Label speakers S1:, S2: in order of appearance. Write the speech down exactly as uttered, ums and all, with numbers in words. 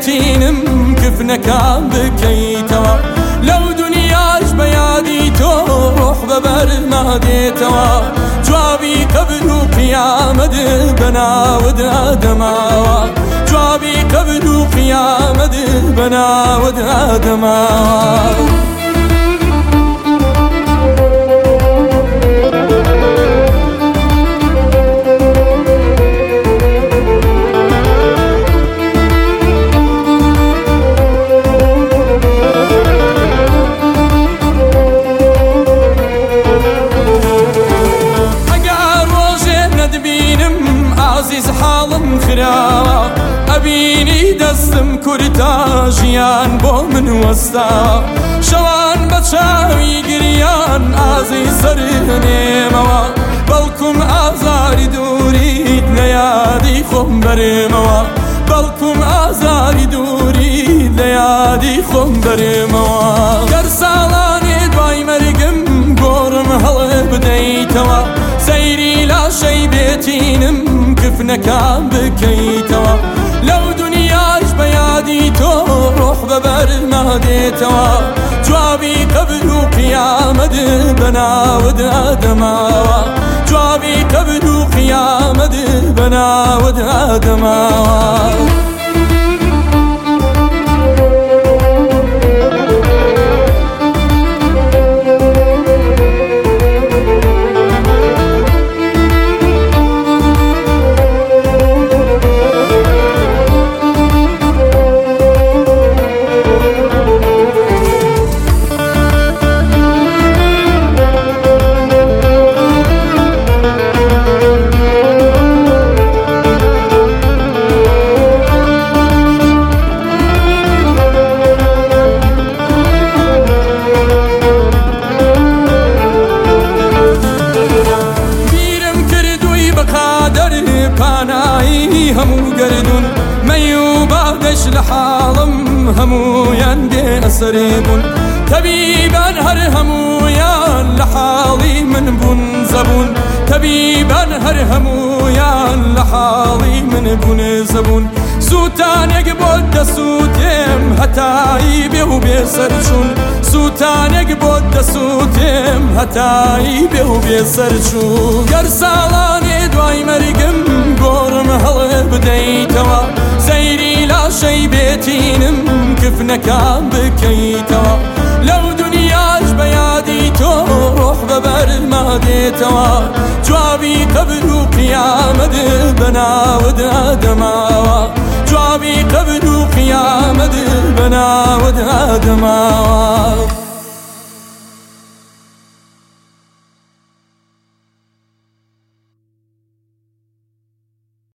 S1: بێتینم کفنەکان بکەیتەوە لەو دنیاش بە یادی تۆ ڕۆح بەبەر نادێتەوە جوابی قەبر و قیامەت بەناودا دەماوە جوابی قەبر و قیامەت بەناودا دەماوە عزیز حاڵم خراوە ئەبینی دەستم کورتا ژیان بۆ من وەستاوە شەوان بە چاوی گریان ئازی سەرهێنێمەوە بەڵکوم ئازاری دووریت لە یادی خۆم بەرێمەوە بەڵکوم ئازاری دووریت لە یادی خۆم بەرێمەوە گەر ساڵانێ دوای مەرگم گۆڕم هەڵێ بدەیتەوە سەیری لاشەی بێتینم کفنەکان بکەیتەوە لەو دنیاش بە یادی تۆ ڕۆح بەبەر نادێتەوە جوابی قەبر و قیامەت بەناودا دەماوە جوابی قەبر و قیامەت بەناودا دەماوە پانایی هەموو گەردون مەی و بادەش لە حاڵم هەموویان بێ ئەسەرێ بوون تەبیبان هەر هەموویان لە حاڵی من بوون زەبوون تەبیبان هەر هەموویان لە حاڵی من بوون زەبوون سووتانێک بۆ دەسووتێم هەتایی بێ و بێسەرچوون سووتانێک بۆ دەسووتێم هەتایی بێ و بێسەرچوون گەر ساڵانێ دوای مەرگم گۆڕم هەڵێ بدەیتەوە سەیری لاشەی بێتینم کفنەکان بکەیتەوە لەو دنیاش بە یادی تۆ ڕۆح بەبەر نادێتەوە جوابی قەبر و قیامەت بەناودا دەماوە جوابی قەبر و قیامەت بەناودا دەماوە